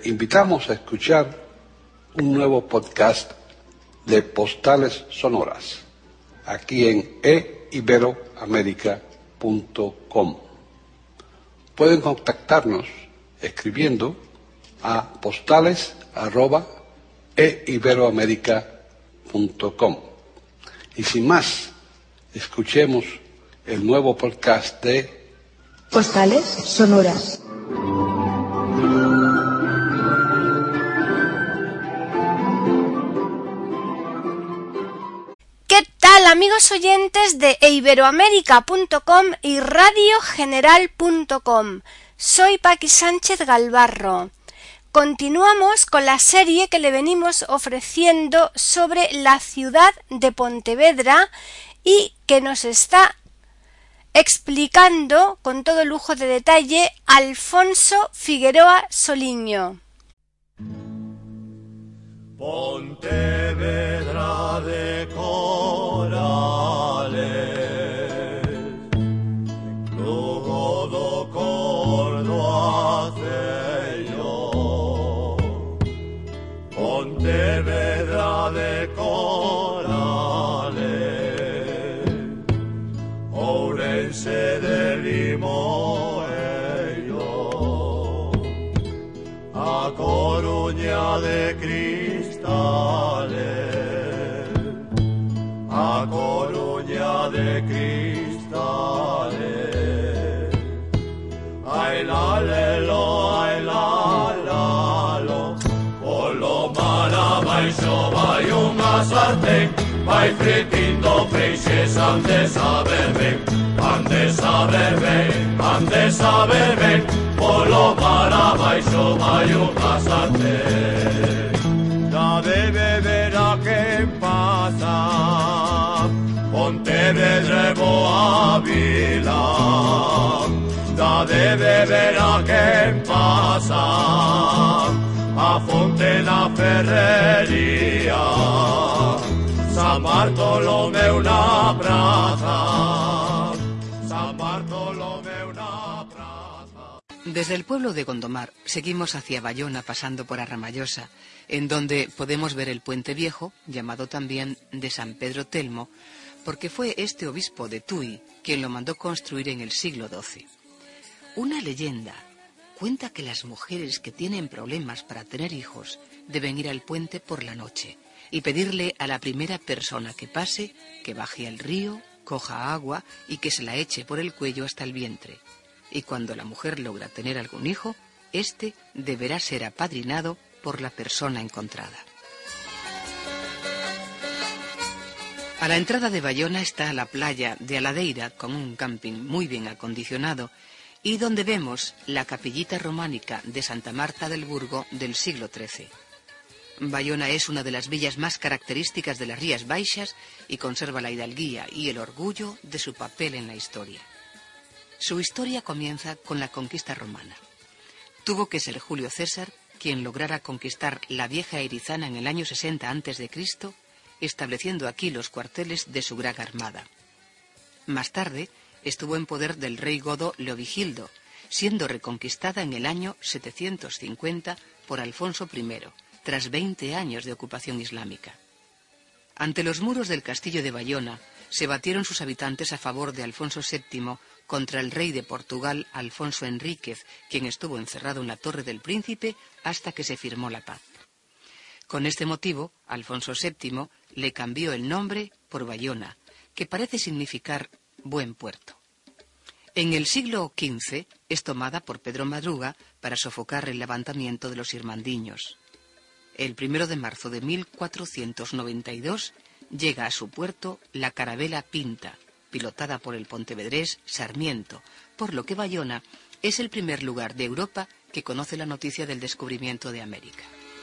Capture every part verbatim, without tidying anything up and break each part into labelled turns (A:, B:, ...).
A: invitamos a escuchar un nuevo podcast de Postales Sonoras, aquí en e iberoamerica punto com. Pueden contactarnos escribiendo a postales arroba e iberoamerica punto com. Y sin más, escuchemos el nuevo podcast de
B: Postales Sonoras.
C: ¿Qué tal, amigos oyentes de e iberoamerica punto com y radio general punto com? Soy Paqui Sánchez Galvarro. Continuamos con la serie que le venimos ofreciendo sobre la ciudad de Pontevedra y que nos está explicando con todo lujo de detalle Alfonso Figueroa Soliño.
D: Pontevedra de corales, luego do cordo acello. Pontevedra de corales, Ourense de Limoeiro, A Coruña de Cristo, A Coruña de cristales. Ay la lelo, ay la lalo, polo mar abaixo vai unha sartén, vai fritindo peixes, han de saber ben, han de saber ben, han de saber ben, polo mar abaixo vai unha sartén. Da de beber a quen pasa, Pontevedra é boa vila. Da de beber a quen pasa, a fonte na ferrería, San Bartolomeu na praza, San Bartolomeu na praza.
E: Desde el pueblo de Gondomar seguimos hacia Bayona pasando por Arramallosa, en donde podemos ver el puente viejo, llamado también de San Pedro Telmo, porque fue este obispo de Tui quien lo mandó construir en el siglo doce. Una leyenda cuenta que las mujeres que tienen problemas para tener hijos deben ir al puente por la noche y pedirle a la primera persona que pase que baje al río, coja agua y que se la eche por el cuello hasta el vientre. Y cuando la mujer logra tener algún hijo, éste deberá ser apadrinado por la persona encontrada. A la entrada de Bayona está la playa de Aladeira, con un camping muy bien acondicionado, y donde vemos la capillita románica de Santa Marta del Burgo del siglo trece. Bayona es una de las villas más características de las Rías Baixas y conserva la hidalguía y el orgullo de su papel en la historia. Su historia comienza con la conquista romana. Tuvo que ser Julio César quien lograra conquistar la vieja Erizana en el año sesenta antes de Cristo, estableciendo aquí los cuarteles de su gran armada. Más tarde estuvo en poder del rey godo Leovigildo, siendo reconquistada en el año setecientos cincuenta por Alfonso primero, tras veinte años de ocupación islámica. Ante los muros del castillo de Bayona se batieron sus habitantes a favor de Alfonso séptimo contra el rey de Portugal, Alfonso Enríquez, quien estuvo encerrado en la Torre del Príncipe hasta que se firmó la paz. Con este motivo, Alfonso séptimo le cambió el nombre por Bayona, que parece significar buen puerto. En el siglo quince es tomada por Pedro Madruga para sofocar el levantamiento de los irmandiños. El primero de marzo de mil cuatrocientos noventa y dos llega a su puerto la carabela Pinta, pilotada por el pontevedrés Sarmiento, por lo que Bayona es el primer lugar de Europa que conoce la noticia del descubrimiento de América.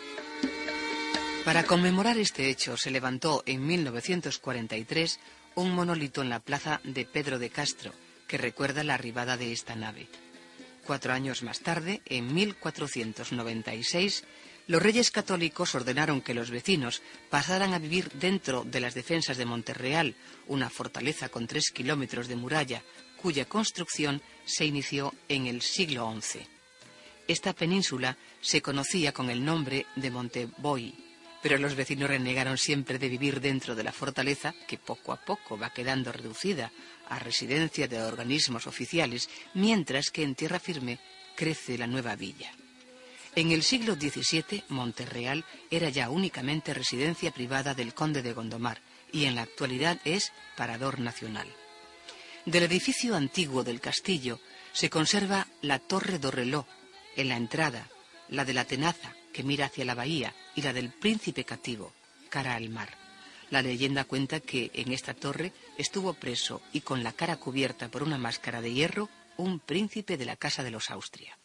E: Para conmemorar este hecho se levantó en mil novecientos cuarenta y tres un monolito en la plaza de Pedro de Castro, que recuerda la arribada de esta nave. Cuatro años más tarde, en mil cuatrocientos noventa y seis, los reyes católicos ordenaron que los vecinos pasaran a vivir dentro de las defensas de Monterreal, una fortaleza con tres kilómetros de muralla, cuya construcción se inició en el siglo once. Esta península se conocía con el nombre de Monteboy, pero los vecinos renegaron siempre de vivir dentro de la fortaleza, que poco a poco va quedando reducida a residencia de organismos oficiales, mientras que en tierra firme crece la nueva villa. En el siglo diecisiete, Monterreal era ya únicamente residencia privada del conde de Gondomar y en la actualidad es parador nacional. Del edificio antiguo del castillo se conserva la Torre do Reló en la entrada, la de la Tenaza, que mira hacia la bahía, y la del Príncipe Cativo, cara al mar. La leyenda cuenta que en esta torre estuvo preso y con la cara cubierta por una máscara de hierro un príncipe de la Casa de los Austria.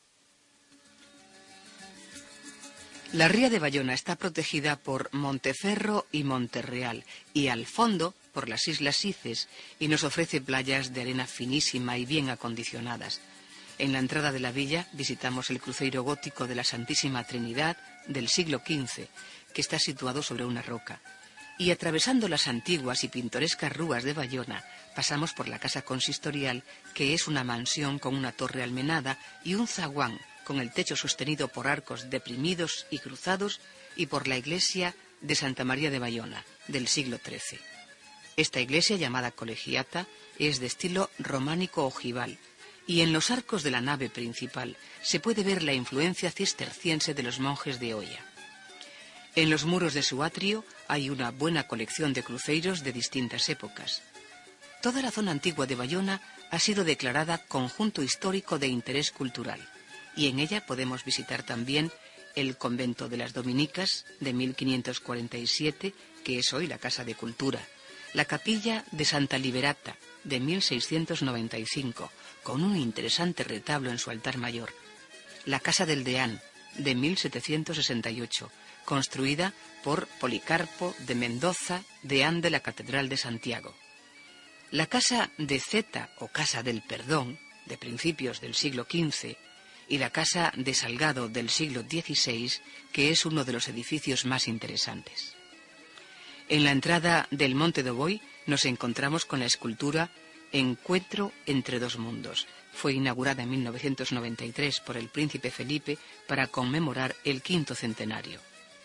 E: La ría de Bayona está protegida por Monteferro y Monterreal y al fondo por las Islas Cices y nos ofrece playas de arena finísima y bien acondicionadas. En la entrada de la villa visitamos el cruceiro gótico de la Santísima Trinidad del siglo quince, que está situado sobre una roca. Y atravesando las antiguas y pintorescas rúas de Bayona, pasamos por la casa consistorial, que es una mansión con una torre almenada y un zaguán con el techo sostenido por arcos deprimidos y cruzados, y por la iglesia de Santa María de Bayona, del siglo trece. Esta iglesia, llamada colegiata, es de estilo románico ojival, y en los arcos de la nave principal se puede ver la influencia cisterciense de los monjes de Oya. En los muros de su atrio hay una buena colección de cruceiros de distintas épocas. Toda la zona antigua de Bayona ha sido declarada conjunto histórico de interés cultural, y en ella podemos visitar también el convento de las Dominicas de mil quinientos cuarenta y siete, que es hoy la Casa de Cultura, la capilla de Santa Liberata de mil seiscientos noventa y cinco, con un interesante retablo en su altar mayor, la Casa del Deán de mil setecientos sesenta y ocho, construida por Policarpo de Mendoza, deán de la Catedral de Santiago, la Casa de Zeta o Casa del Perdón de principios del siglo quince, y la Casa de Salgado del siglo dieciséis, que es uno de los edificios más interesantes. En la entrada del Monte do Boi nos encontramos con la escultura Encuentro entre dos mundos. Fue inaugurada en mil novecientos noventa y tres por el príncipe Felipe para conmemorar el quinto centenario.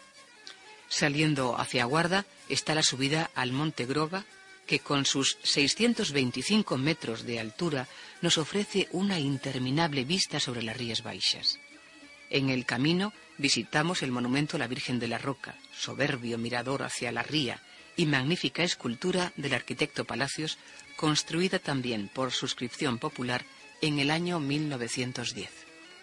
E: Saliendo hacia Guarda está la subida al Monte Groba, que con sus seiscientos veinticinco metros de altura nos ofrece una interminable vista sobre las Rías Baixas. En el camino visitamos el monumento a la Virgen de la Roca, soberbio mirador hacia la ría y magnífica escultura del arquitecto Palacios, construida también por suscripción popular en el año mil novecientos diez.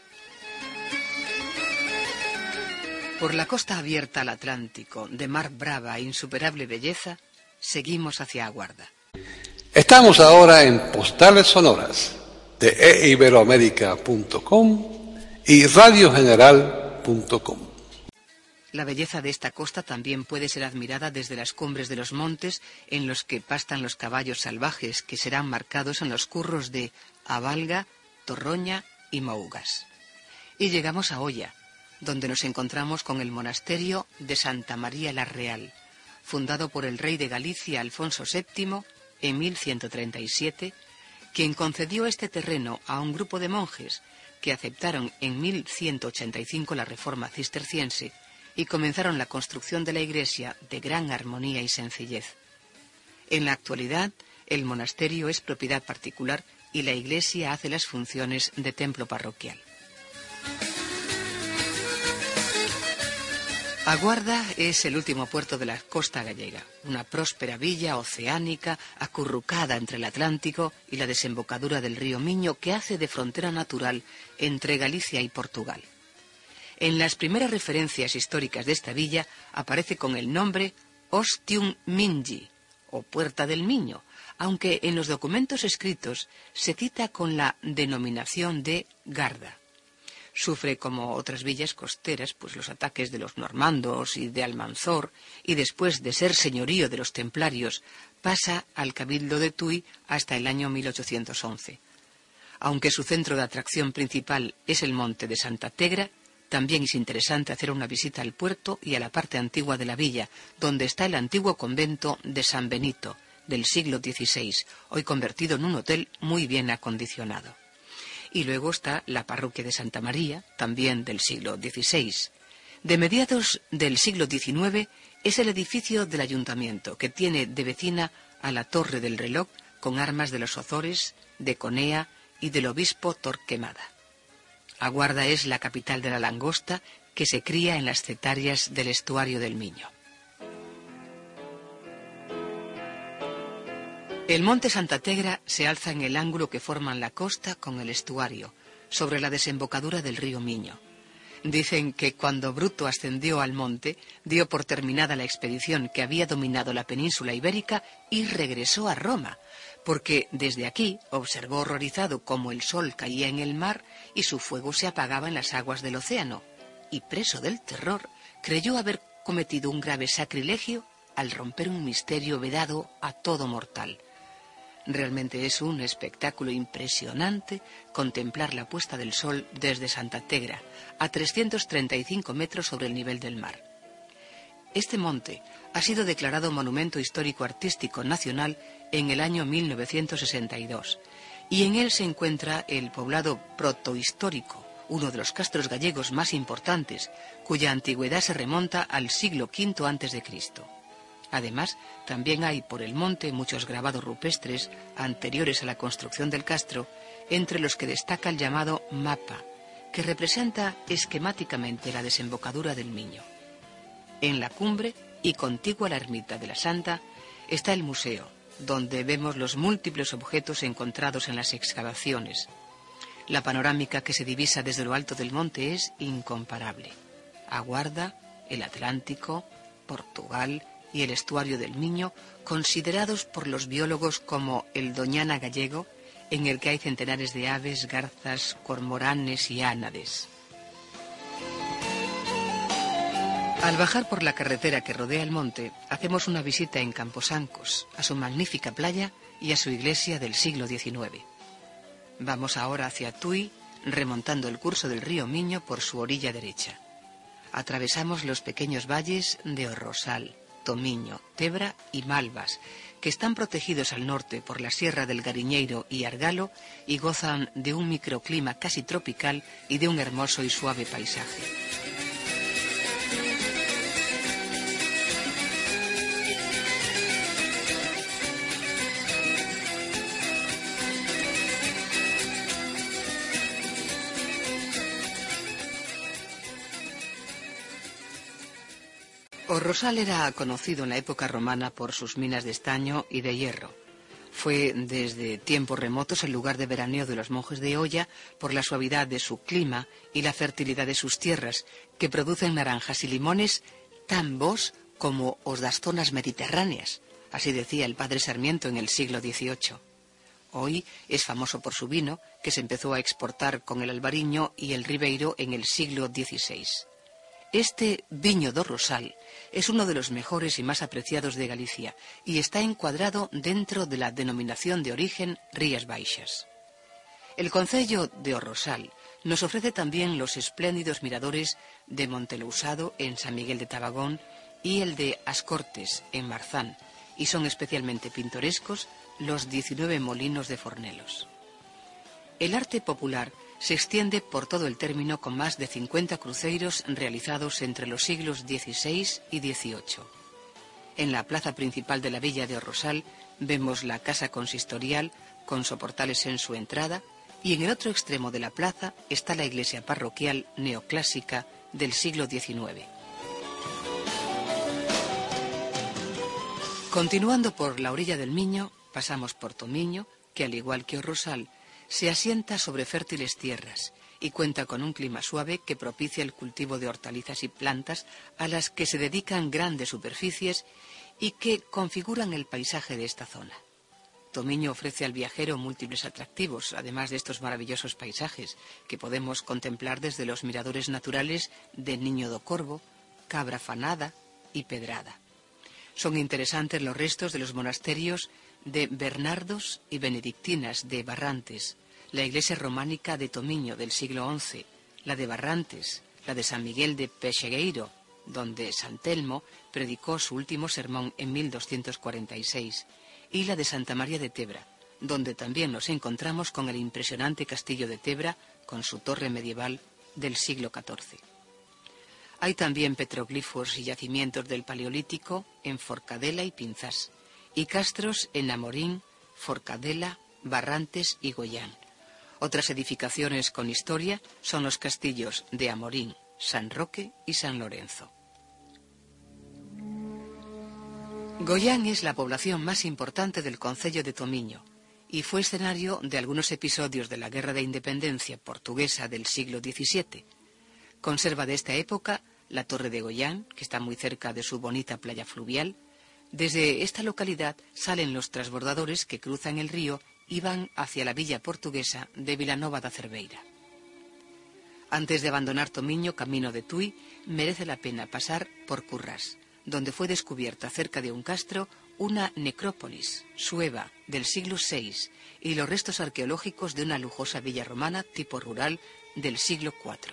E: Por la costa abierta al Atlántico, de mar brava e insuperable belleza, seguimos hacia Aguarda.
A: Estamos ahora en Postales Sonoras de e iberoamérica punto com y radio general punto com.
E: La belleza de esta costa también puede ser admirada desde las cumbres de los montes en los que pastan los caballos salvajes, que serán marcados en los curros de Abalga, Torroña y Mougas. Y llegamos a Oya, donde nos encontramos con el monasterio de Santa María la Real, fundado por el rey de Galicia Alfonso séptimo en mil ciento treinta y siete, quien concedió este terreno a un grupo de monjes que aceptaron en mil ciento ochenta y cinco la reforma cisterciense y comenzaron la construcción de la iglesia de gran armonía y sencillez. En la actualidad, el monasterio es propiedad particular y la iglesia hace las funciones de templo parroquial. Aguarda es el último puerto de la costa gallega, una próspera villa oceánica acurrucada entre el Atlántico y la desembocadura del río Miño, que hace de frontera natural entre Galicia y Portugal. En las primeras referencias históricas de esta villa aparece con el nombre Ostium Mingi, o Puerta del Miño, aunque en los documentos escritos se cita con la denominación de Garda. Sufre, como otras villas costeras, pues los ataques de los normandos y de Almanzor, y después de ser señorío de los templarios, pasa al cabildo de Tui hasta el año mil ochocientos once. Aunque su centro de atracción principal es el monte de Santa Tegra, también es interesante hacer una visita al puerto y a la parte antigua de la villa, donde está el antiguo convento de San Benito, del siglo dieciséis, hoy convertido en un hotel muy bien acondicionado. Y luego está la parroquia de Santa María, también del siglo dieciséis. De mediados del siglo diecinueve es el edificio del ayuntamiento, que tiene de vecina a la Torre del Reloj, con armas de los Ozores, de Conea y del obispo Torquemada. Aguarda es la capital de la langosta, que se cría en las cetarias del estuario del Miño. El monte Santa Tegra se alza en el ángulo que forman la costa con el estuario, sobre la desembocadura del río Miño. Dicen que cuando Bruto ascendió al monte, dio por terminada la expedición que había dominado la península ibérica y regresó a Roma, porque desde aquí observó horrorizado cómo el sol caía en el mar y su fuego se apagaba en las aguas del océano, y preso del terror, creyó haber cometido un grave sacrilegio al romper un misterio vedado a todo mortal. Realmente es un espectáculo impresionante contemplar la puesta del sol desde Santa Tegra, a trescientos treinta y cinco metros sobre el nivel del mar. Este monte ha sido declarado Monumento Histórico Artístico Nacional en el año mil novecientos sesenta y dos, y en él se encuentra el poblado protohistórico, uno de los castros gallegos más importantes, cuya antigüedad se remonta al siglo quinto antes de Cristo. Además, también hay por el monte muchos grabados rupestres anteriores a la construcción del castro, entre los que destaca el llamado mapa, que representa esquemáticamente la desembocadura del Miño. En la cumbre, y contigua a la ermita de la Santa, está el museo, donde vemos los múltiples objetos encontrados en las excavaciones. La panorámica que se divisa desde lo alto del monte es incomparable. Aguarda, el Atlántico, Portugal y el estuario del Miño, considerados por los biólogos como el Doñana gallego, en el que hay centenares de aves, garzas, cormoranes y ánades. Al bajar por la carretera que rodea el monte, hacemos una visita en Camposancos, a su magnífica playa y a su iglesia del siglo diecinueve. Vamos ahora hacia Tui, remontando el curso del río Miño por su orilla derecha. Atravesamos los pequeños valles de Orrosal, Tomiño, Tebra y Malvas, que están protegidos al norte por la Sierra del Gariñeiro y Argalo y gozan de un microclima casi tropical y de un hermoso y suave paisaje. Orrosal era conocido en la época romana por sus minas de estaño y de hierro. Fue desde tiempos remotos el lugar de veraneo de los monjes de Oya por la suavidad de su clima y la fertilidad de sus tierras, que producen naranjas y limones tan bons como os das zonas mediterráneas, así decía el padre Sarmiento en el siglo dieciocho. Hoy es famoso por su vino, que se empezó a exportar con el albariño y el ribeiro en el siglo dieciséis. Este viño do Rosal es uno de los mejores y más apreciados de Galicia y está encuadrado dentro de la denominación de origen Rías Baixas. El concello de Orrosal nos ofrece también los espléndidos miradores de Montelousado en San Miguel de Tabagón y el de Ascortes en Marzán, y son especialmente pintorescos los diecinueve molinos de Fornelos. El arte popular se extiende por todo el término con más de cincuenta cruceiros realizados entre los siglos dieciséis y dieciocho. En la plaza principal de la villa de Orrosal vemos la casa consistorial con soportales en su entrada, y en el otro extremo de la plaza está la iglesia parroquial neoclásica del siglo diecinueve. Continuando por la orilla del Miño, pasamos por Tomiño, que al igual que Orrosal, se asienta sobre fértiles tierras y cuenta con un clima suave que propicia el cultivo de hortalizas y plantas a las que se dedican grandes superficies y que configuran el paisaje de esta zona. Tomiño ofrece al viajero múltiples atractivos, además de estos maravillosos paisajes que podemos contemplar desde los miradores naturales de Niño do Corvo, Cabra Fanada y Pedrada. Son interesantes los restos de los monasterios de Bernardos y Benedictinas de Barrantes, la iglesia románica de Tomiño del siglo once, la de Barrantes, la de San Miguel de Pexegueiro, donde San Telmo predicó su último sermón en mil doscientos cuarenta y seis, y la de Santa María de Tebra, donde también nos encontramos con el impresionante castillo de Tebra con su torre medieval del siglo catorce. Hay también petroglifos y yacimientos del Paleolítico en Forcadela y Pinzás, y castros en Amorín, Forcadela, Barrantes y Goyán. Otras edificaciones con historia son los castillos de Amorín, San Roque y San Lorenzo. Goyán es la población más importante del concello de Tomiño y fue escenario de algunos episodios de la Guerra de Independencia portuguesa del siglo diecisiete. Conserva de esta época la Torre de Goyán, que está muy cerca de su bonita playa fluvial. Desde esta localidad salen los transbordadores que cruzan el río y van hacia la villa portuguesa de Vilanova da Cerveira. Antes de abandonar Tomiño, camino de Tui, merece la pena pasar por Currás, donde fue descubierta cerca de un castro una necrópolis sueva del siglo seis y los restos arqueológicos de una lujosa villa romana tipo rural del siglo cuatro.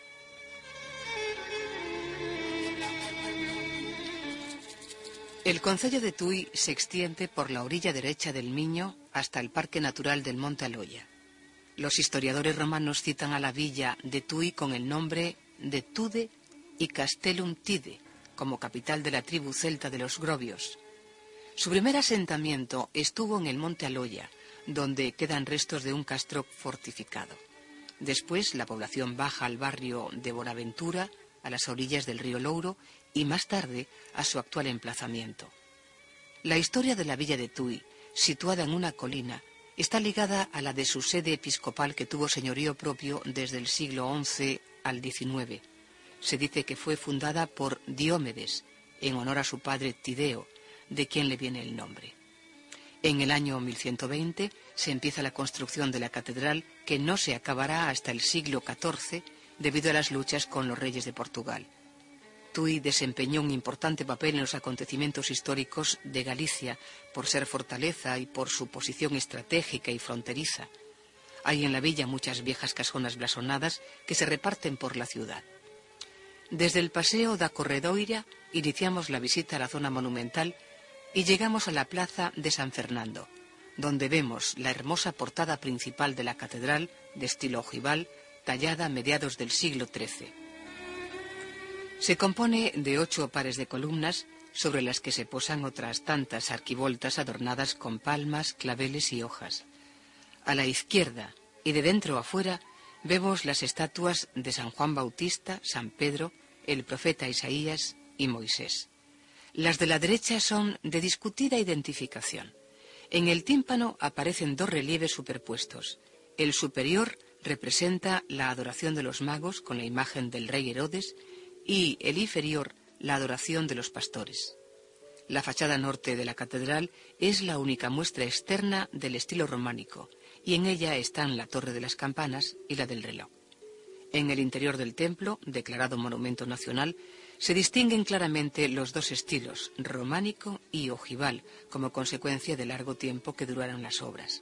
E: El concello de Tui se extiende por la orilla derecha del Miño hasta el Parque Natural del Monte Aloia. Los historiadores romanos citan a la villa de Tui con el nombre de Tude y Castellum Tide, como capital de la tribu celta de los Grovios. Su primer asentamiento estuvo en el Monte Aloia, donde quedan restos de un castro fortificado. Después la población baja al barrio de Bonaventura, a las orillas del río Louro, y más tarde a su actual emplazamiento. La historia de la villa de Tui, situada en una colina, está ligada a la de su sede episcopal que tuvo señorío propio desde el siglo once al diecinueve. Se dice que fue fundada por Diómedes, en honor a su padre Tideo, de quien le viene el nombre. En el año mil ciento veinte se empieza la construcción de la catedral, que no se acabará hasta el siglo catorce debido a las luchas con los reyes de Portugal. Tui desempeñó un importante papel en los acontecimientos históricos de Galicia por ser fortaleza y por su posición estratégica y fronteriza. Hay en la villa muchas viejas casonas blasonadas que se reparten por la ciudad. Desde el Paseo da Corredoira iniciamos la visita a la zona monumental y llegamos a la plaza de San Fernando, donde vemos la hermosa portada principal de la catedral de estilo ojival, tallada a mediados del siglo trece. Se compone de ocho pares de columnas sobre las que se posan otras tantas arquivoltas adornadas con palmas, claveles y hojas. A la izquierda y de dentro a fuera vemos las estatuas de San Juan Bautista, San Pedro, el profeta Isaías y Moisés. Las de la derecha son de discutida identificación. En el tímpano aparecen dos relieves superpuestos. El superior representa la adoración de los magos con la imagen del rey Herodes y el inferior la adoración de los pastores. La fachada norte de la catedral es la única muestra externa del estilo románico y en ella están la torre de las campanas y la del reloj. En el interior del templo, declarado monumento nacional, se distinguen claramente los dos estilos, románico y ojival, como consecuencia del largo tiempo que duraron las obras.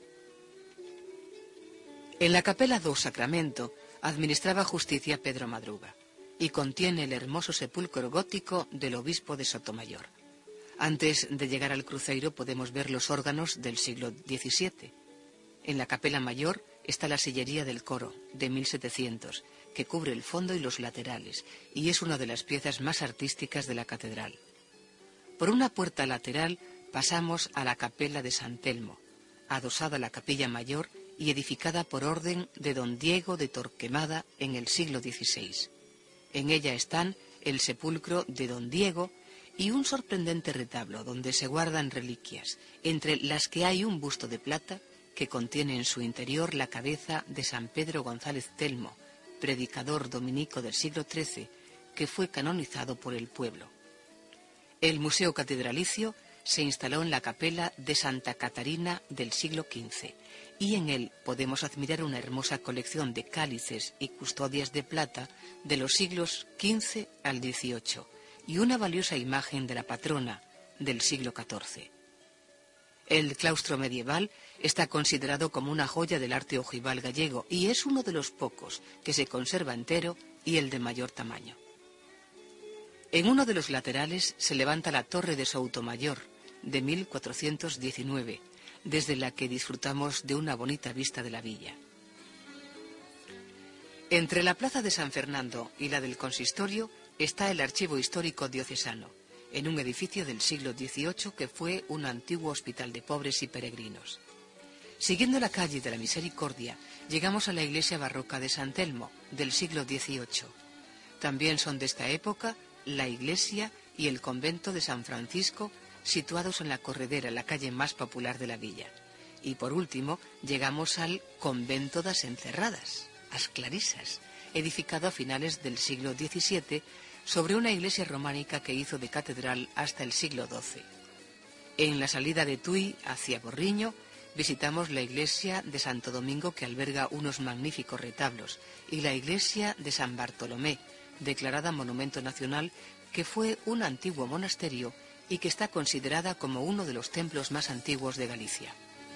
E: En la capela do Sacramento administraba justicia Pedro Madruga y contiene el hermoso sepulcro gótico del obispo de Sotomayor. Antes de llegar al cruceiro podemos ver los órganos del siglo diecisiete. En la capela mayor está la sillería del coro, de mil setecientos, que cubre el fondo y los laterales, y es una de las piezas más artísticas de la catedral. Por una puerta lateral pasamos a la capela de San Telmo, adosada a la capilla mayor y edificada por orden de don Diego de Torquemada en el siglo dieciséis. En ella están el sepulcro de don Diego y un sorprendente retablo donde se guardan reliquias, entre las que hay un busto de plata que contiene en su interior la cabeza de San Pedro González Telmo, predicador dominico del siglo trece, que fue canonizado por el pueblo. El Museo Catedralicio se instaló en la capela de Santa Catarina del siglo quince, y en él podemos admirar una hermosa colección de cálices y custodias de plata de los siglos quince al dieciocho, y una valiosa imagen de la patrona del siglo catorce. El claustro medieval está considerado como una joya del arte ojival gallego y es uno de los pocos que se conserva entero y el de mayor tamaño. En uno de los laterales se levanta la torre de Soutomayor, de mil cuatrocientos diecinueve, desde la que disfrutamos de una bonita vista de la villa. Entre la plaza de San Fernando y la del consistorio está el Archivo Histórico Diocesano, en un edificio del siglo dieciocho que fue un antiguo hospital de pobres y peregrinos. Siguiendo la calle de la Misericordia, llegamos a la iglesia barroca de San Telmo, del siglo dieciocho. También son de esta época la iglesia y el convento de San Francisco, situados en la Corredera, la calle más popular de la villa. Y por último, llegamos al convento das Encerradas, as Clarisas, edificado a finales del siglo diecisiete sobre una iglesia románica que hizo de catedral hasta el siglo doce. En la salida de Tui hacia Porriño visitamos la iglesia de Santo Domingo, que alberga unos magníficos retablos, y la iglesia de San Bartolomé, declarada Monumento Nacional, que fue un antiguo monasterio y que está considerada como uno de los templos más antiguos de Galicia.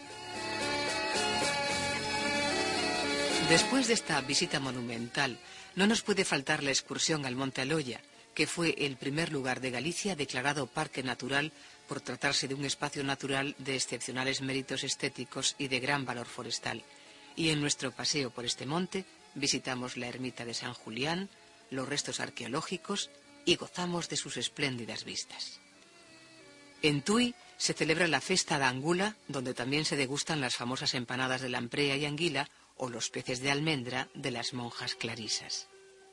E: Después de esta visita monumental, no nos puede faltar la excursión al Monte Aloia, que fue el primer lugar de Galicia declarado parque natural por tratarse de un espacio natural de excepcionales méritos estéticos y de gran valor forestal. Y en nuestro paseo por este monte visitamos la ermita de San Julián, los restos arqueológicos y gozamos de sus espléndidas vistas. En Tui se celebra la Festa da Angula, donde también se degustan las famosas empanadas de lamprea y anguila o los peces de almendra de las monjas clarisas.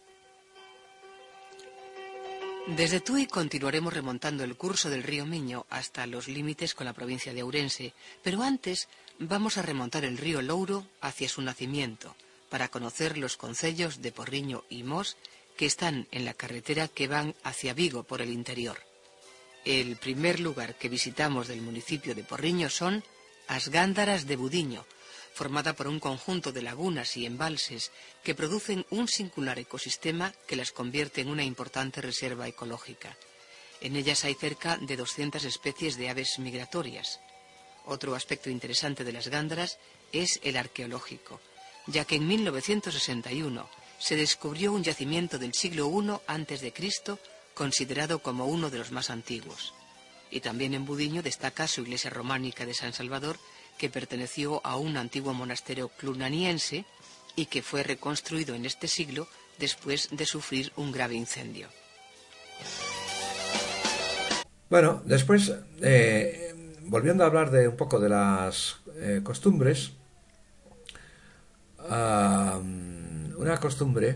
E: Desde Tui continuaremos remontando el curso del río Miño hasta los límites con la provincia de Ourense, pero antes vamos a remontar el río Louro hacia su nacimiento, para conocer los concellos de Porriño y Mos, que están en la carretera que van hacia Vigo por el interior. El primer lugar que visitamos del municipio de Porriño son as Gándaras de Budiño, formada por un conjunto de lagunas y embalses que producen un singular ecosistema que las convierte en una importante reserva ecológica. En ellas hay cerca de doscientas especies de aves migratorias. Otro aspecto interesante de las Gándaras es el arqueológico, ya que en mil novecientos sesenta y uno se descubrió un yacimiento del siglo primero antes de Cristo considerado como uno de los más antiguos. Y también en Budiño destaca su iglesia románica de San Salvador, que perteneció a un antiguo monasterio clunaniense y que fue reconstruido en este siglo después de sufrir un grave incendio.
F: Bueno, después, eh, volviendo a hablar de un poco de las eh, costumbres, uh, una costumbre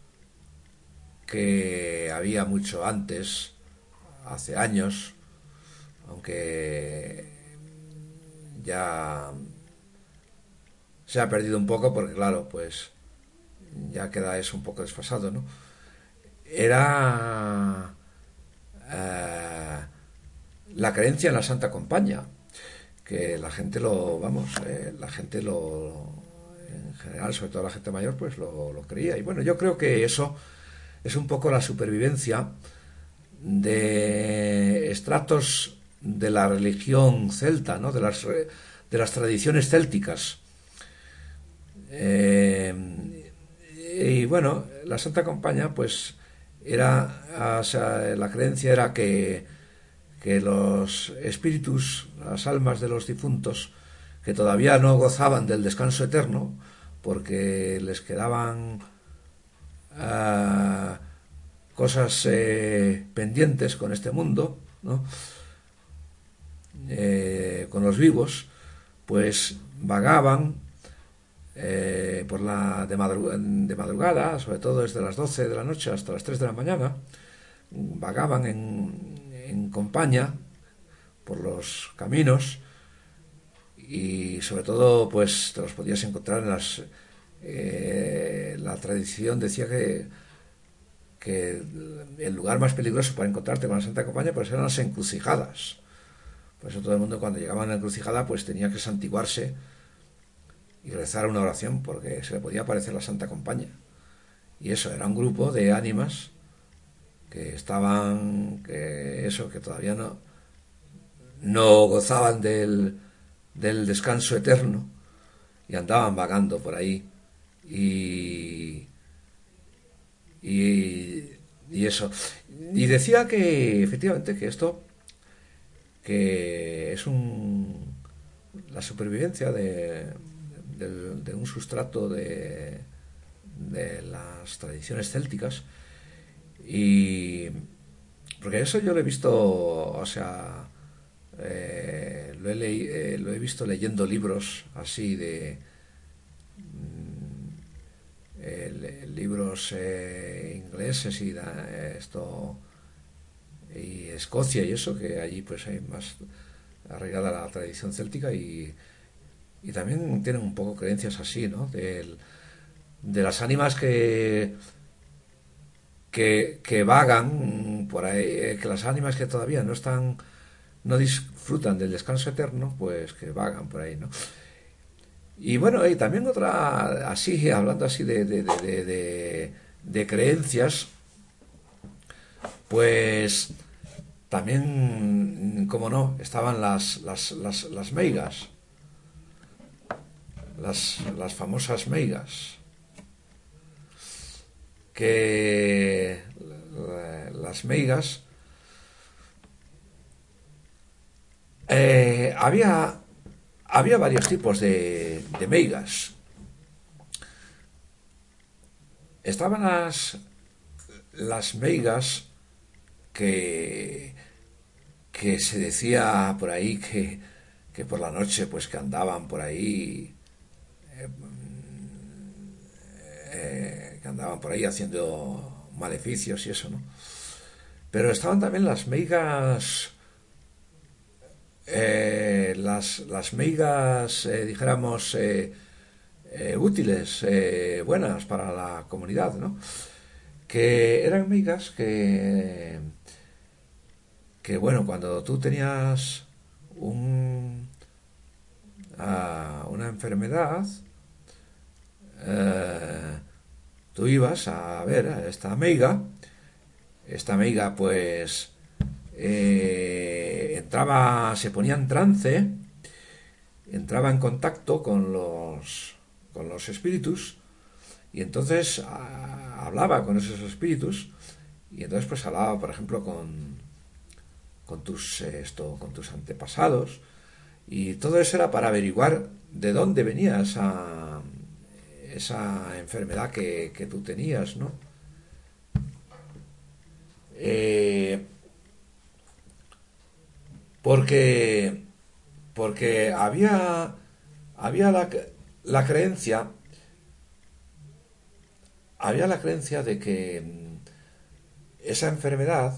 F: que había mucho antes, hace años, aunque ya se ha perdido un poco porque claro, pues ya queda eso un poco desfasado, ¿no? Era eh, la creencia en la Santa Compaña, que la gente lo, vamos, eh, la gente lo, en general, sobre todo la gente mayor, pues lo, lo creía. Y bueno, yo creo que eso es un poco la supervivencia de estratos de la religión celta, ¿no? de las de las tradiciones célticas. Eh, y bueno, la Santa Compaña, pues era, o sea, la creencia era que, que los espíritus, las almas de los difuntos, que todavía no gozaban del descanso eterno, porque les quedaban uh, cosas eh, pendientes con este mundo, ¿no? Eh, con los vivos, pues vagaban eh, por la de, madrug- de madrugada, sobre todo desde las doce de la noche hasta las tres de la mañana, vagaban en, en compañía por los caminos y sobre todo pues te los podías encontrar en las eh, la tradición decía que que el lugar más peligroso para encontrarte con la Santa Compañía pues eran las encrucijadas. Por eso todo el mundo cuando llegaba a la encrucijada pues tenía que santiguarse y rezar una oración porque se le podía aparecer la Santa Compañía. Y eso, era un grupo de ánimas que estaban, que eso, que todavía no, no gozaban del, del descanso eterno y andaban vagando por ahí y, y, y eso. Y decía que efectivamente que esto que es un, la supervivencia de, de, de un sustrato de, de las tradiciones célticas. Y porque eso yo lo he visto, o sea, eh, lo, he leí, eh, lo he visto leyendo libros así de mm, eh, libros eh, ingleses y da, esto y Escocia y eso, que allí pues hay más arraigada la tradición céltica, y, y también tienen un poco creencias así, ¿no? De, de las ánimas que Que, que vagan por ahí, que las ánimas que todavía no están, no disfrutan del descanso eterno, pues que vagan por ahí, ¿no? Y bueno, y también otra, así, hablando así de, de, de, de, de creencias, pues también, como no, estaban las, las, las, las meigas, las, las famosas meigas, que las meigas eh, había había varios tipos de, de meigas. Estaban las las meigas que que se decía por ahí que, que por la noche pues que andaban por ahí eh, eh, que andaban por ahí haciendo maleficios y eso, ¿no? Pero estaban también las meigas, eh, las, las meigas, eh, dijéramos, eh, eh, útiles, eh, buenas para la comunidad, ¿no? Que eran meigas que, que bueno, cuando tú tenías un, uh, una enfermedad, eh, tú ibas a ver a esta meiga. Esta meiga pues eh, entraba, se ponía en trance, entraba en contacto con los con los espíritus, y entonces a, hablaba con esos espíritus, y entonces pues hablaba, por ejemplo, con con tus eh, esto con tus antepasados, y todo eso era para averiguar de dónde venía esa esa enfermedad que, que tú tenías, ¿no? Eh, porque porque había había la, la creencia había la creencia de que esa enfermedad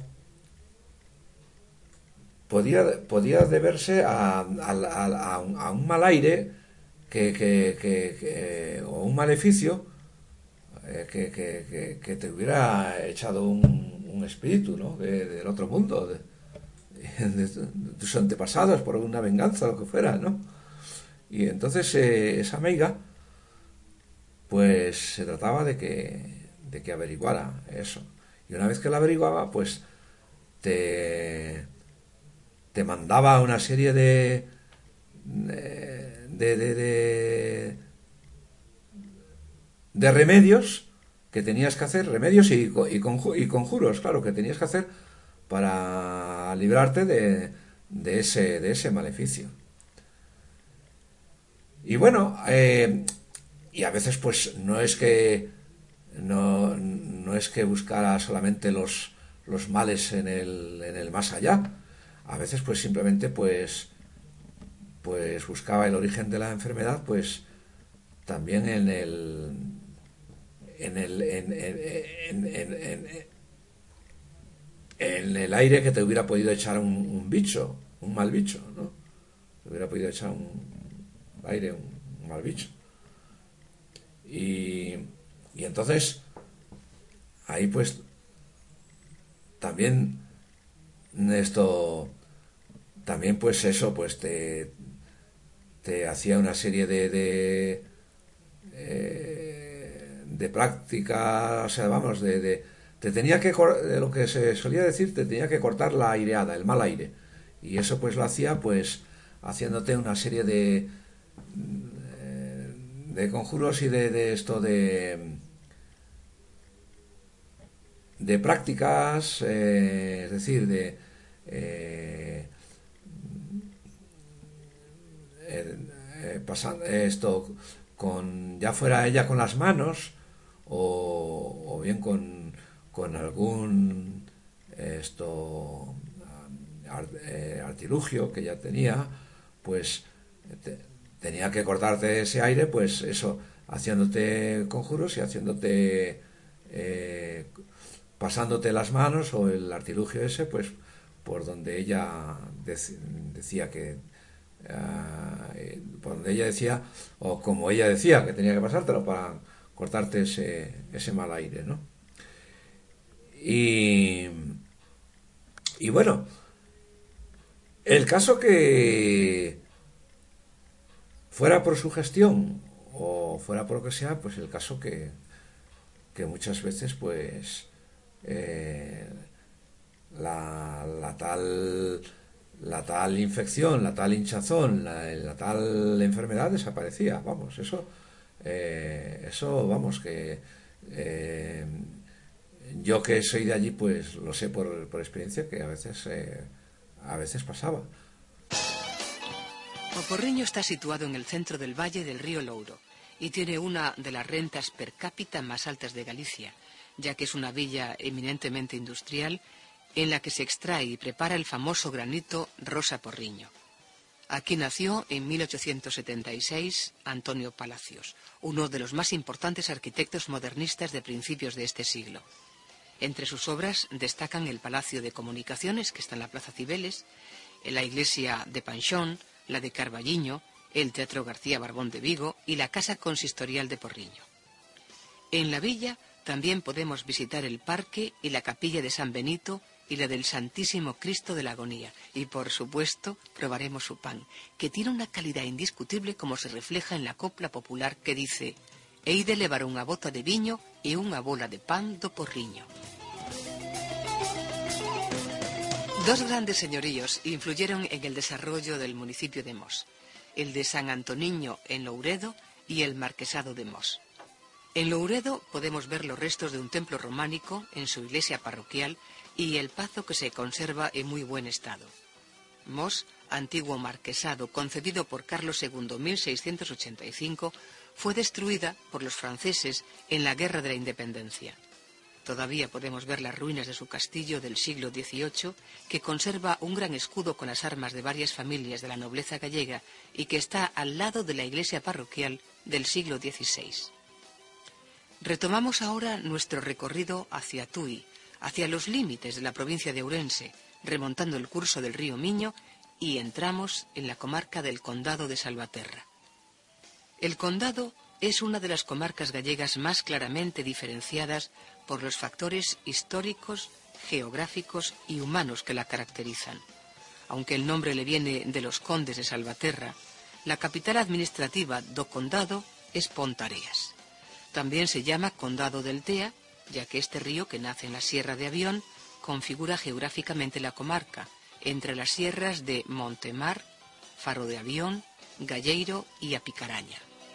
F: podía podía deberse a, a, a, a, un, a un mal aire que, que, que, que o un maleficio eh, que, que, que, que te hubiera echado un, un espíritu, ¿no? De, del otro mundo, de, de, de tus antepasados, por una venganza, lo que fuera, ¿no? Y entonces eh, esa meiga pues se trataba de que de que averiguara eso, y una vez que la averiguaba pues te te mandaba una serie de de de, de, de, de remedios que tenías que hacer, remedios y, y, conju, y conjuros, claro, que tenías que hacer para librarte de, de, ese, de ese maleficio. Y bueno, eh, y a veces pues no es que no, no es que buscara solamente los, los males en el, en el más allá. A veces pues simplemente pues pues buscaba el origen de la enfermedad pues también en el en el en, en, en, en, en, en el aire que te hubiera podido echar un, un bicho, un mal bicho, ¿no? Te hubiera podido echar un aire, un, un mal bicho. Y, y entonces ahí pues también esto también pues eso pues te te hacía una serie de de, eh, de prácticas, o sea, vamos, de, de te tenía que, de lo que se solía decir, te tenía que cortar la aireada, el mal aire, y eso pues lo hacía pues haciéndote una serie de de conjuros y de, de esto de de prácticas, eh, es decir, de, eh, de pasando esto con, ya fuera ella con las manos o, o bien con, con algún esto art, eh, artilugio que ella tenía, pues te, tenía que cortarte ese aire, pues eso, haciéndote conjuros y haciéndote eh, pasándote las manos o el artilugio ese, pues por donde ella dec- decía que uh, por donde ella decía, o como ella decía que tenía que pasártelo para cortarte ese, ese mal aire, ¿no? Y, y bueno, el caso que fuera por su gestión o fuera por lo que sea, pues el caso que, que muchas veces pues eh, la, la tal la tal infección, la tal hinchazón, la, la tal enfermedad desaparecía, vamos, eso eh, eso vamos que eh, yo que soy de allí pues lo sé por, por experiencia que a veces eh, a veces pasaba.
E: O Porriño está situado en el centro del valle del río Louro y tiene una de las rentas per cápita más altas de Galicia, ya que es una villa eminentemente industrial en la que se extrae y prepara el famoso granito Rosa Porriño. Aquí nació en mil ochocientos setenta y seis Antonio Palacios, uno de los más importantes arquitectos modernistas de principios de este siglo. Entre sus obras destacan el Palacio de Comunicaciones, que está en la Plaza Cibeles, la iglesia de Panxón, la de Carballiño, el Teatro García Barbón de Vigo y la Casa Consistorial de Porriño. En la villa también podemos visitar el parque y la capilla de San Benito y la del Santísimo Cristo de la Agonía. Y, por supuesto, probaremos su pan, que tiene una calidad indiscutible como se refleja en la copla popular que dice: «Hei de levar unha bota de viño e unha bola de pan do Porriño». Dos grandes señoríos influyeron en el desarrollo del municipio de Mos, el de San Antoniño en Louredo y el Marquesado de Mos. En Louredo podemos ver los restos de un templo románico en su iglesia parroquial y el pazo que se conserva en muy buen estado. Mos, antiguo marquesado concebido por Carlos segundo en mil seiscientos ochenta y cinco, fue destruida por los franceses en la Guerra de la Independencia. Todavía podemos ver las ruinas de su castillo del siglo dieciocho, que conserva un gran escudo con las armas de varias familias de la nobleza gallega y que está al lado de la iglesia parroquial del siglo dieciséis. Retomamos ahora nuestro recorrido hacia Tui, hacia los límites de la provincia de Ourense, remontando el curso del río Miño, y entramos en la comarca del Condado de Salvaterra. El Condado es una de las comarcas gallegas más claramente diferenciadas por los factores históricos, geográficos y humanos que la caracterizan. Aunque el nombre le viene de los condes de Salvaterra, la capital administrativa do condado es Pontareas. También se llama Condado del Tea, ya que este río, que nace en la Sierra de Avión, configura geográficamente la comarca, entre las sierras de Montemar, Faro de Avión, Galleiro y Apicaraña.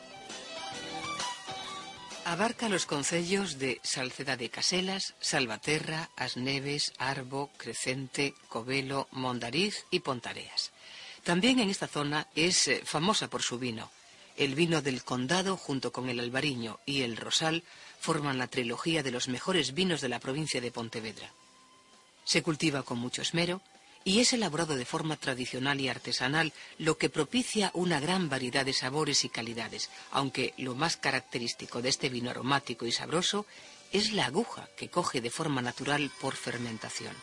E: Abarca los concellos de Salceda de Caselas, Salvaterra, Asneves, Arbo, Crecente, Covelo, Mondariz y Pontareas. También en esta zona es eh, famosa por su vino. El vino del Condado, junto con el Albariño y el Rosal, forman la trilogía de los mejores vinos de la provincia de Pontevedra. Se cultiva con mucho esmero y es elaborado de forma tradicional y artesanal, lo que propicia una gran variedad de sabores y calidades, aunque lo más característico de este vino aromático y sabroso es la aguja que coge de forma natural por fermentación.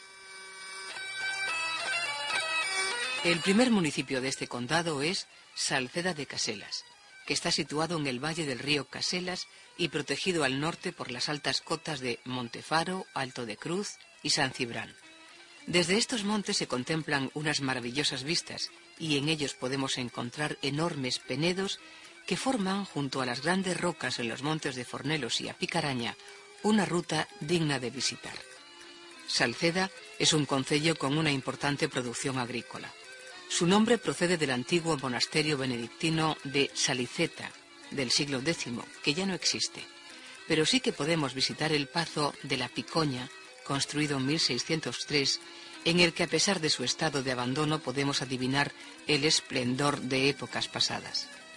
E: El primer municipio de este condado es Salceda de Caselas, que está situado en el valle del río Caselas y protegido al norte por las altas cotas de Montefaro, Alto de Cruz y San Cibrán. Desde estos montes se contemplan unas maravillosas vistas y en ellos podemos encontrar enormes penedos que forman, junto a las grandes rocas en los montes de Fornelos y Apicaraña, una ruta digna de visitar. Salceda es un concello con una importante producción agrícola. Su nombre procede del antiguo monasterio benedictino de Saliceta, del siglo décimo, que ya no existe. Pero sí que podemos visitar el Pazo de la Picoña, construido en mil seiscientos tres, en el que a pesar de su estado de abandono podemos adivinar el esplendor de épocas pasadas.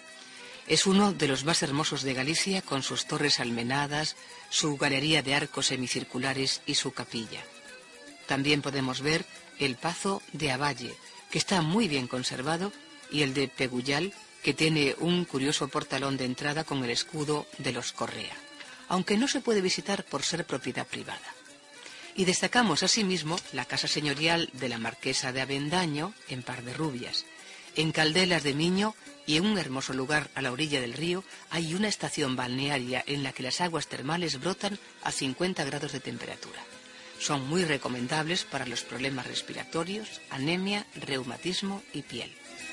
E: Es uno de los más hermosos de Galicia, con sus torres almenadas, su galería de arcos semicirculares y su capilla. También podemos ver el Pazo de Avalle, que está muy bien conservado, y el de Pegullal, que tiene un curioso portalón de entrada con el escudo de los Correa, aunque no se puede visitar por ser propiedad privada. Y destacamos asimismo la casa señorial de la Marquesa de Avendaño, en Parderrubias. En Caldelas de Miño, y en un hermoso lugar a la orilla del río, hay una estación balnearia en la que las aguas termales brotan a cincuenta grados de temperatura. Son muy recomendables para los problemas respiratorios, anemia, reumatismo y piel.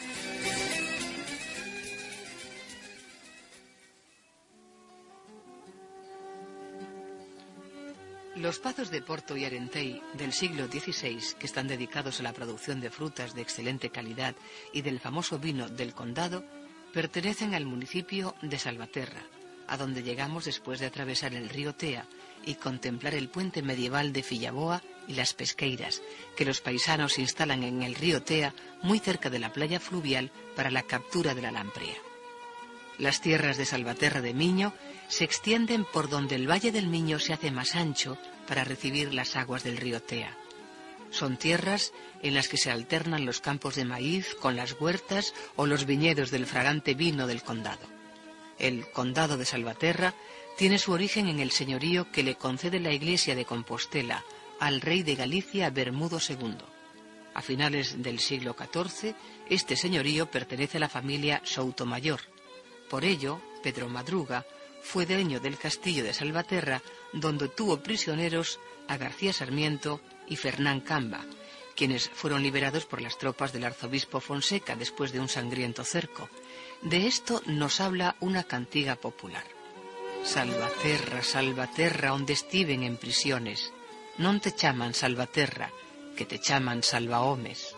E: Los pazos de Porto y Arentei del siglo dieciséis, que están dedicados a la producción de frutas de excelente calidad y del famoso vino del condado, pertenecen al municipio de Salvaterra, a donde llegamos después de atravesar el río Tea y contemplar el puente medieval de Fillaboa y las pesqueiras, que los paisanos instalan en el río Tea, muy cerca de la playa fluvial, para la captura de la lamprea. Las tierras de Salvaterra de Miño se extienden por donde el valle del Miño se hace más ancho para recibir las aguas del río Tea. Son tierras en las que se alternan los campos de maíz con las huertas o los viñedos del fragante vino del condado. El condado de Salvaterra tiene su origen en el señorío que le concede la Iglesia de Compostela al rey de Galicia Bermudo segundo. A finales del siglo catorce, este señorío pertenece a la familia Soutomayor. Por ello, Pedro Madruga fue dueño del castillo de Salvaterra, donde tuvo prisioneros a García Sarmiento y Fernán Camba, quienes fueron liberados por las tropas del arzobispo Fonseca después de un sangriento cerco. De esto nos habla una cantiga popular. Salvaterra, Salvaterra, onde estiven en prisiones, non te chaman Salvaterra, que te chaman Salvahomes.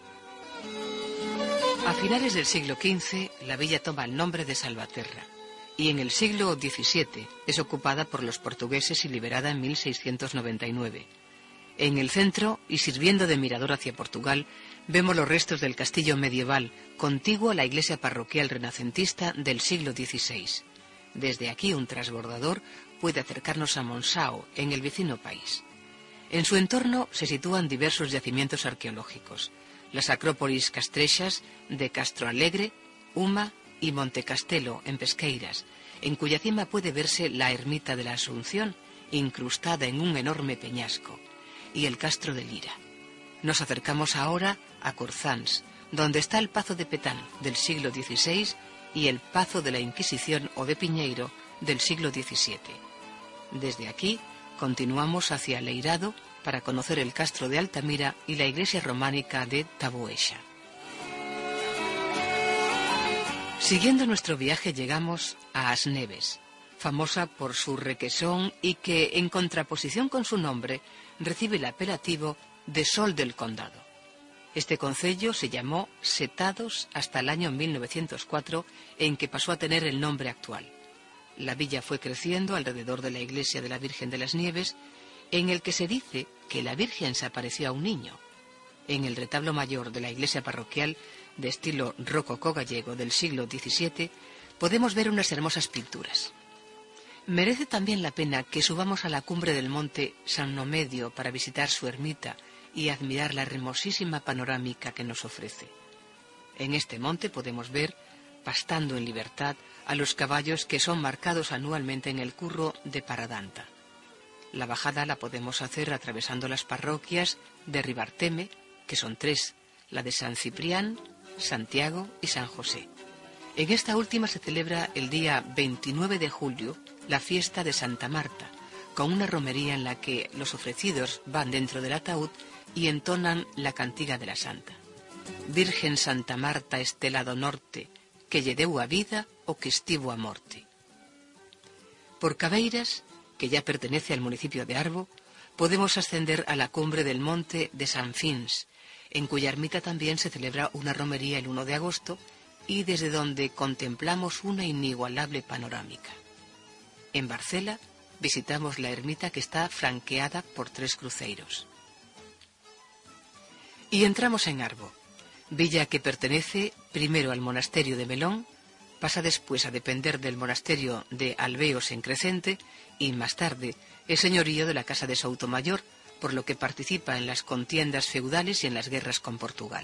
E: A finales del siglo quince, la villa toma el nombre de Salvaterra, y en el siglo diecisiete es ocupada por los portugueses y liberada en mil seiscientos noventa y nueve. En el centro, y sirviendo de mirador hacia Portugal, vemos los restos del castillo medieval, contiguo a la iglesia parroquial renacentista del siglo dieciséis. Desde aquí un transbordador puede acercarnos a Monsao, en el vecino país. En su entorno se sitúan diversos yacimientos arqueológicos, las acrópolis castrexas de Castro Alegre, Uma y Montecastelo, en Pesqueiras, en cuya cima puede verse la ermita de la Asunción, incrustada en un enorme peñasco, y el castro de Lira. Nos acercamos ahora a Curzans, donde está el Pazo de Petán, del siglo dieciséis, y el Pazo de la Inquisición o de Piñeiro, del siglo diecisiete. Desde aquí continuamos hacia Leirado para conocer el castro de Altamira y la iglesia románica de Taboexa. Siguiendo nuestro viaje llegamos a Asneves, famosa por su requesón y que, en contraposición con su nombre, recibe el apelativo de Sol del Condado. Este concello se llamó Setados hasta el año mil novecientos cuatro, en que pasó a tener el nombre actual. La villa fue creciendo alrededor de la iglesia de la Virgen de las Nieves, en el que se dice que la Virgen se apareció a un niño. En el retablo mayor de la iglesia parroquial, de estilo rococó gallego del siglo diecisiete, podemos ver unas hermosas pinturas. Merece también la pena que subamos a la cumbre del monte San Nomedio para visitar su ermita y admirar la hermosísima panorámica que nos ofrece. En este monte podemos ver, pastando en libertad, a los caballos que son marcados anualmente en el curro de Paradanta. La bajada la podemos hacer atravesando las parroquias de Ribarteme, que son tres, la de San Ciprián, Santiago y San José. En esta última se celebra el día veintinueve de julio la fiesta de Santa Marta, con una romería en la que los ofrecidos van dentro del ataúd y entonan la cantiga de la santa. Virgen Santa Marta estela do norte, que lle deu a vida o que estivo a morte. Por Cabeiras, que ya pertenece al municipio de Arbo, podemos ascender a la cumbre del monte de San Fins, en cuya ermita también se celebra una romería el uno de agosto y desde donde contemplamos una inigualable panorámica. En Barcela visitamos la ermita que está franqueada por tres cruceiros. Y entramos en Arbo, villa que pertenece primero al monasterio de Melón, Pasa después a depender del monasterio de Albeos en Crecente y, más tarde, es señorío de la Casa de Soutomayor, por lo que participa en las contiendas feudales y en las guerras con Portugal.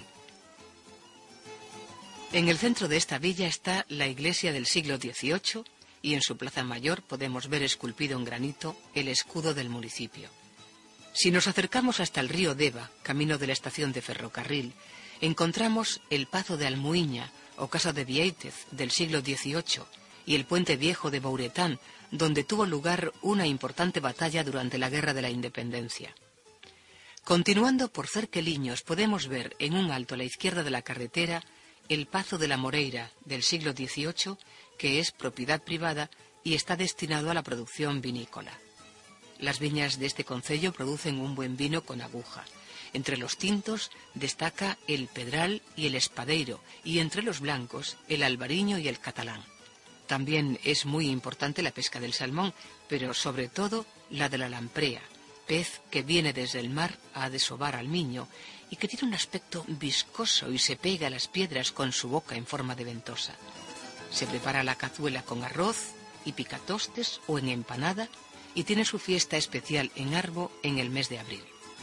E: En el centro de esta villa está la iglesia del siglo dieciocho y en su plaza mayor podemos ver esculpido en granito el escudo del municipio. Si nos acercamos hasta el río Deva, camino de la estación de ferrocarril, encontramos el Pazo de Almuiña o Casa de Viéitez del siglo dieciocho y el Puente Viejo de Bouretán, donde tuvo lugar una importante batalla durante la Guerra de la Independencia. Continuando por Cerqueliños podemos ver en un alto a la izquierda de la carretera el Pazo de la Moreira del siglo dieciocho, que es propiedad privada y está destinado a la producción vinícola. Las viñas de este concello producen un buen vino con aguja. Entre los tintos destaca el Pedral y el Espadeiro, y entre los blancos el Albariño y el Catalán. También es muy importante la pesca del salmón, pero sobre todo la de la lamprea, pez que viene desde el mar a desovar al Miño y que tiene un aspecto viscoso y se pega a las piedras con su boca en forma de ventosa. Se prepara la cazuela con arroz y picatostes o en empanada y tiene su fiesta especial en Arbo en el mes de abril.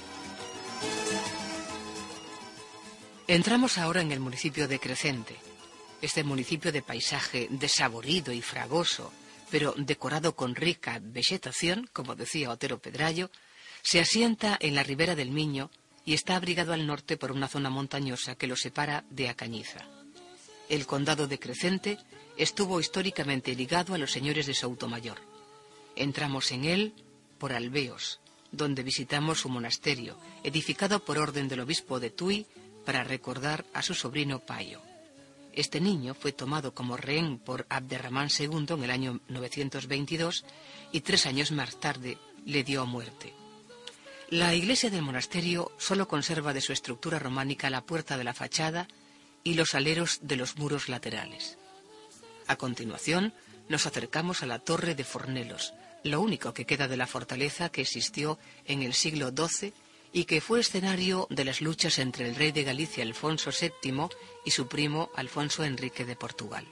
E: Entramos ahora en el municipio de Crecente. Este municipio de paisaje desaborido y fragoso, pero decorado con rica vegetación, como decía Otero Pedrayo, se asienta en la ribera del Miño y está abrigado al norte por una zona montañosa que lo separa de A Cañiza. El condado de Crecente estuvo históricamente ligado a los señores de Soutomayor. Entramos en él por Albeos, donde visitamos su monasterio, edificado por orden del obispo de Tui para recordar a su sobrino Payo. Este niño fue tomado como rehén por Abderramán segundo en el año novecientos veintidós y tres años más tarde le dio muerte. La iglesia del monasterio solo conserva de su estructura románica la puerta de la fachada y los aleros de los muros laterales. A continuación, nos acercamos a la Torre de Fornelos, lo único que queda de la fortaleza que existió en el siglo doce y que fue escenario de las luchas entre el rey de Galicia Alfonso séptimo y su primo Alfonso Enrique de Portugal.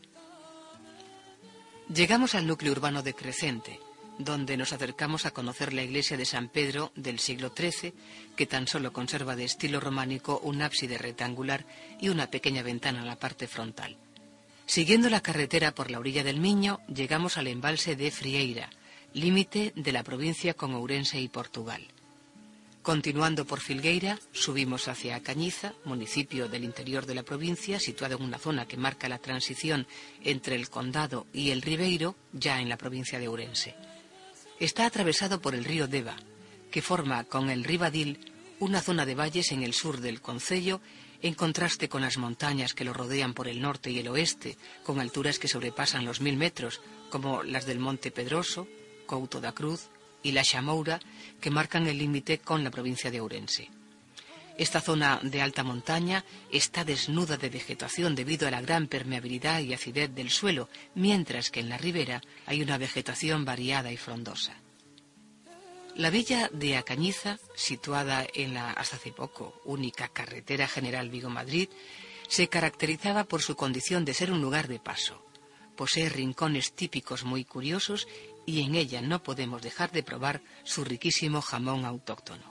E: Llegamos al núcleo urbano de Crecente, donde nos acercamos a conocer la iglesia de San Pedro del siglo trece, que tan solo conserva de estilo románico un ábside rectangular y una pequeña ventana en la parte frontal. Siguiendo la carretera por la orilla del Miño, llegamos al embalse de Frieira, límite de la provincia con Ourense y Portugal. Continuando por Filgueira, subimos hacia Cañiza, municipio del interior de la provincia, situado en una zona que marca la transición entre el condado y el Ribeiro, ya en la provincia de Ourense. Está atravesado por el río Deva, que forma con el Ribadil una zona de valles en el sur del concello, en contraste con las montañas que lo rodean por el norte y el oeste, con alturas que sobrepasan los mil metros, como las del Monte Pedroso, Couto da Cruz y la Xamoura, que marcan el límite con la provincia de Ourense. Esta zona de alta montaña está desnuda de vegetación debido a la gran permeabilidad y acidez del suelo, mientras que en la ribera hay una vegetación variada y frondosa. La villa de A Cañiza, situada en la hasta hace poco única carretera general Vigo-Madrid, se caracterizaba por su condición de ser un lugar de paso. Posee rincones típicos muy curiosos y en ella no podemos dejar de probar su riquísimo jamón autóctono.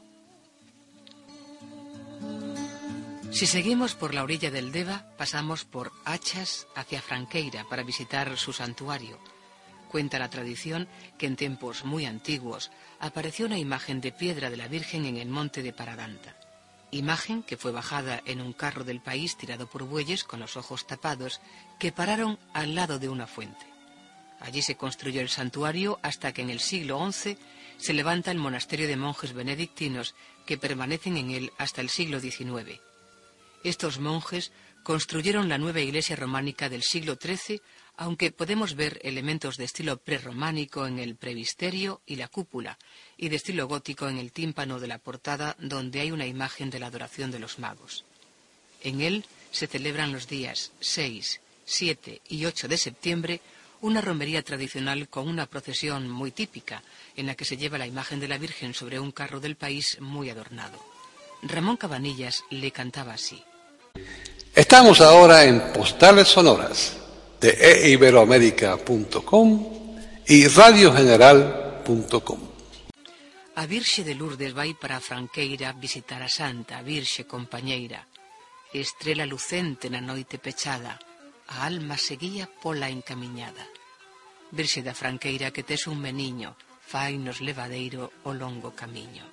E: Si seguimos por la orilla del Deva, pasamos por Achas hacia Franqueira para visitar su santuario. Cuenta la tradición que en tiempos muy antiguos apareció una imagen de piedra de la Virgen en el monte de Paradanta. Imagen que fue bajada en un carro del país tirado por bueyes con los ojos tapados que pararon al lado de una fuente. Allí se construyó el santuario hasta que en el siglo once se levanta el monasterio de monjes benedictinos que permanecen en él hasta el siglo diecinueve. Estos monjes construyeron la nueva iglesia románica del siglo trece, aunque podemos ver elementos de estilo prerrománico en el presbiterio y la cúpula, y de estilo gótico en el tímpano de la portada, donde hay una imagen de la adoración de los magos. En él se celebran los días seis, siete y ocho de septiembre una romería tradicional con una procesión muy típica, en la que se lleva la imagen de la Virgen sobre un carro del país muy adornado. Ramón Cabanillas le cantaba así.
A: Estamos ahora en Postales Sonoras de e iberoamérica punto com y radio general punto com.
E: A Virxe de Lourdes vai para a Franqueira visitar a Santa Virxe compañeira. Estrela lucente na noite pechada, a alma seguía pola encamiñada. Virxe da Franqueira que tes un meniño, fainos levadeiro o longo camiño.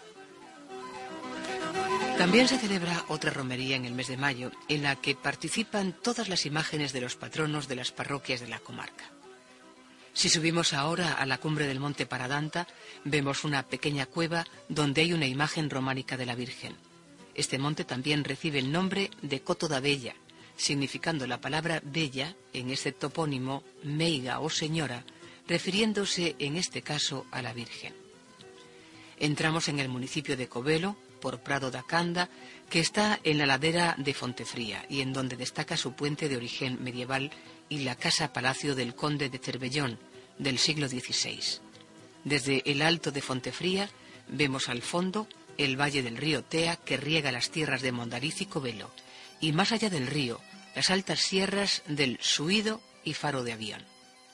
E: También se celebra otra romería en el mes de mayo, en la que participan todas las imágenes de los patronos de las parroquias de la comarca. Si subimos ahora a la cumbre del monte Paradanta, vemos una pequeña cueva donde hay una imagen románica de la Virgen. Este monte también recibe el nombre de Coto da Bella, significando la palabra bella, en este topónimo, meiga o señora, refiriéndose en este caso a la Virgen. Entramos en el municipio de Covelo, por Prado da Canda, que está en la ladera de Fontefría y en donde destaca su puente de origen medieval y la casa-palacio del conde de Cervellón, del siglo dieciséis. Desde el alto de Fontefría vemos al fondo el valle del río Tea que riega las tierras de Mondariz y Covelo, y más allá del río, las altas sierras del Suído y Faro de Avión.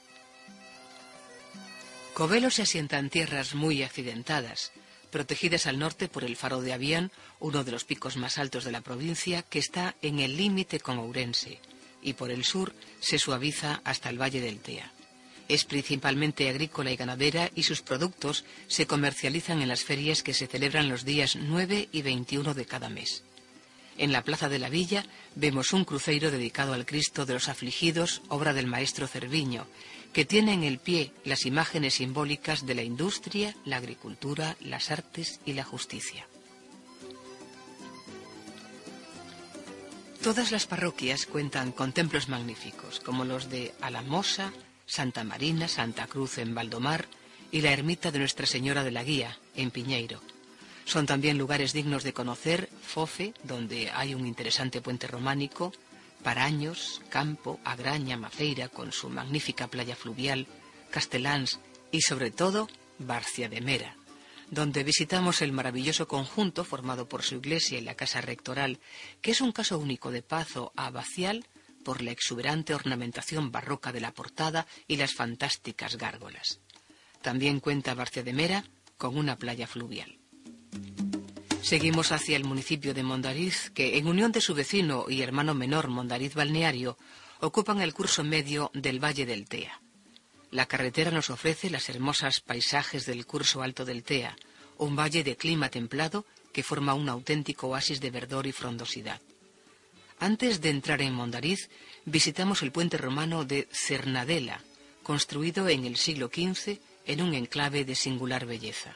E: Covelo se asienta en tierras muy accidentadas, protegidas al norte por el Faro de Avión, uno de los picos más altos de la provincia, que está en el límite con Ourense, y por el sur se suaviza hasta el Valle del Tea. Es principalmente agrícola y ganadera y sus productos se comercializan en las ferias que se celebran los días nueve y veintiuno de cada mes. En la plaza de la villa vemos un cruceiro dedicado al Cristo de los Afligidos, obra del maestro Cerviño, que tiene en el pie las imágenes simbólicas de la industria, la agricultura, las artes y la justicia. Todas las parroquias cuentan con templos magníficos, como los de Alamosa, Santa Marina, Santa Cruz en Valdomar y la ermita de Nuestra Señora de la Guía, en Piñeiro. Son también lugares dignos de conocer Fofe, donde hay un interesante puente románico, Paraños, Campo, Agraña, Mafeira, con su magnífica playa fluvial, Castelláns y, sobre todo, Barcia de Mera, donde visitamos el maravilloso conjunto formado por su iglesia y la casa rectoral, que es un caso único de pazo abacial por la exuberante ornamentación barroca de la portada y las fantásticas gárgolas. También cuenta Barcia de Mera con una playa fluvial. Seguimos hacia el municipio de Mondariz, que en unión de su vecino y hermano menor Mondariz Balneario, ocupan el curso medio del Valle del Tea. La carretera nos ofrece las hermosas paisajes del curso alto del Tea, un valle de clima templado que forma un auténtico oasis de verdor y frondosidad. Antes de entrar en Mondariz, visitamos el puente romano de Cernadela, construido en el siglo quince en un enclave de singular belleza.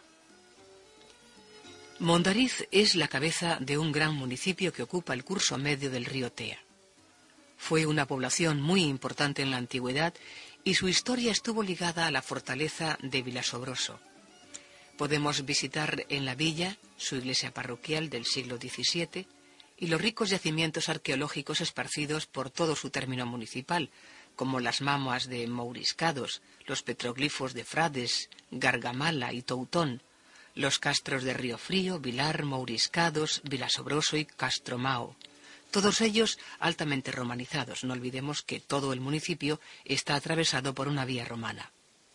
E: Mondariz es la cabeza de un gran municipio que ocupa el curso medio del río Tea. Fue una población muy importante en la antigüedad y su historia estuvo ligada a la fortaleza de Vilasobroso. Podemos visitar en la villa su iglesia parroquial del siglo diecisiete y los ricos yacimientos arqueológicos esparcidos por todo su término municipal, como las mamoas de Mouriscados, los petroglifos de Frades, Gargamala y Toutón, los castros de Río Frío, Vilar, Mouriscados, Vilasobroso y Castromao, todos ellos altamente romanizados. No olvidemos que todo el municipio está atravesado por una vía romana.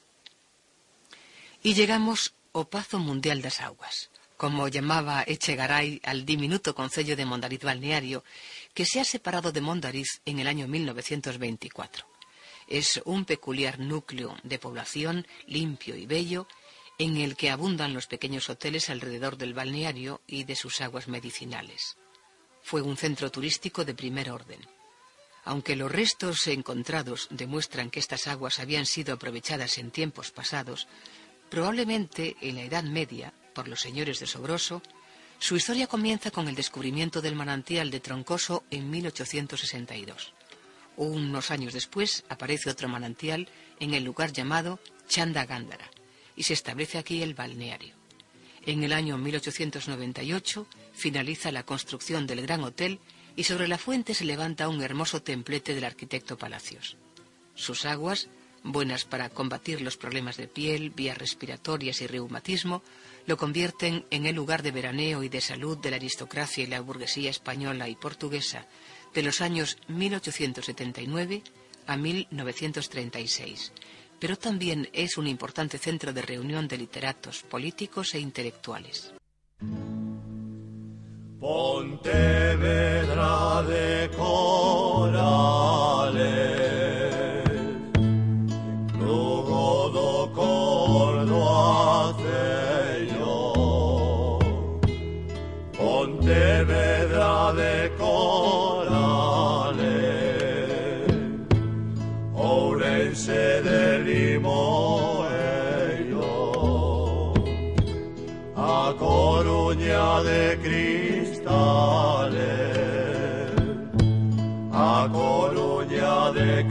E: Y llegamos ao Pazo Mundial das Augas, como llamaba Echegaray al diminuto concello de Mondariz Balneario, que se ha separado de Mondariz en el año mil novecientos veinticuatro. Es un peculiar núcleo de población limpio y bello, en el que abundan los pequeños hoteles alrededor del balneario y de sus aguas medicinales. Fue un centro turístico de primer orden. Aunque los restos encontrados demuestran que estas aguas habían sido aprovechadas en tiempos pasados, probablemente en la Edad Media, por los señores de Sobroso, su historia comienza con el descubrimiento del manantial de Troncoso en mil ochocientos sesenta y dos. Unos años después aparece otro manantial en el lugar llamado Chanda Gándara, y se establece aquí el balneario. En el año mil ochocientos noventa y ocho finaliza la construcción del Gran Hotel y sobre la fuente se levanta un hermoso templete del arquitecto Palacios. Sus aguas, buenas para combatir los problemas de piel, vías respiratorias y reumatismo, lo convierten en el lugar de veraneo y de salud de la aristocracia y la burguesía española y portuguesa de los años mil ochocientos setenta y nueve a mil novecientos treinta y seis, pero también es un importante centro de reunión de literatos, políticos e intelectuales.
D: Pontevedra de corales, luego do cordo acello. Pontevedra de corales, Ourense de Limoeiro, a Coruña de cristales, a Coruña de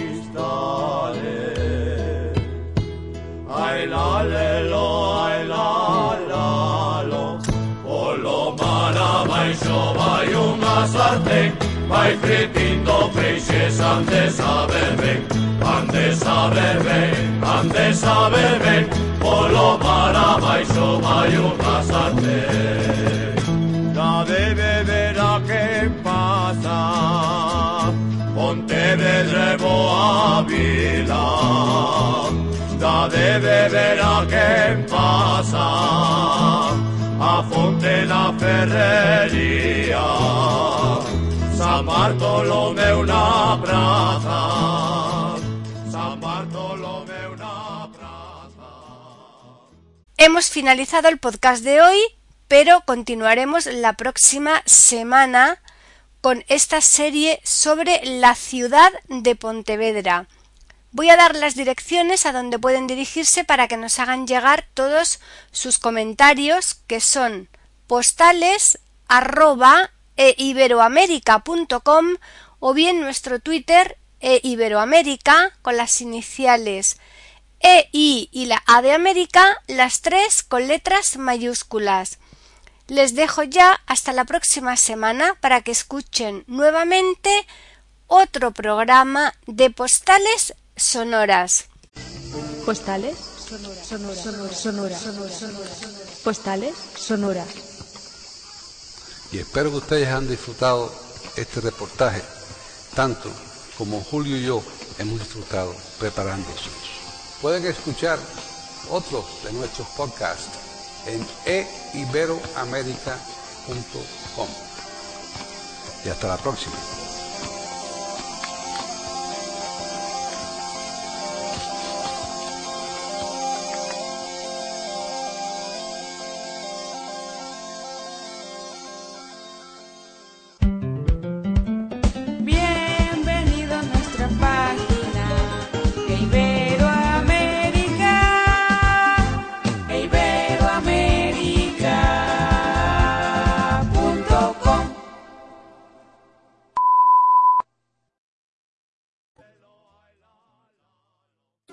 D: cristales. Ay la lelo, ay la la lo, polo mara baixo vai unha sartén, vai fritindo peixes antes a ver ben, antes a ver ben, antes a ver ben, polo mara baixo vai unha sartén. Da de beber a quen pasa, Pontevedra boa vila. Da de beber a quen pasa, a fonte na ferrería, San Bartolomeu na praza, San Bartolomeu na praza.
C: Hemos finalizado el podcast de hoy, pero continuaremos la próxima semana con esta serie sobre la ciudad de Pontevedra. Voy a dar las direcciones a donde pueden dirigirse para que nos hagan llegar todos sus comentarios, que son postales arroba eiberoamerica punto com o bien nuestro Twitter eiberoamerica con las iniciales E I y la A de América, las tres con letras mayúsculas. Les dejo ya hasta la próxima semana para que escuchen nuevamente otro programa de Postales Sonoras.
B: Postales sonoras. Sonora. Sonora. Sonora. Sonora. Sonora. Postales sonoras.
A: Y espero que ustedes han disfrutado este reportaje, tanto como Julio y yo hemos disfrutado preparándose. Pueden escuchar otros de nuestros podcasts en eiberoamerica punto com. Y hasta la próxima.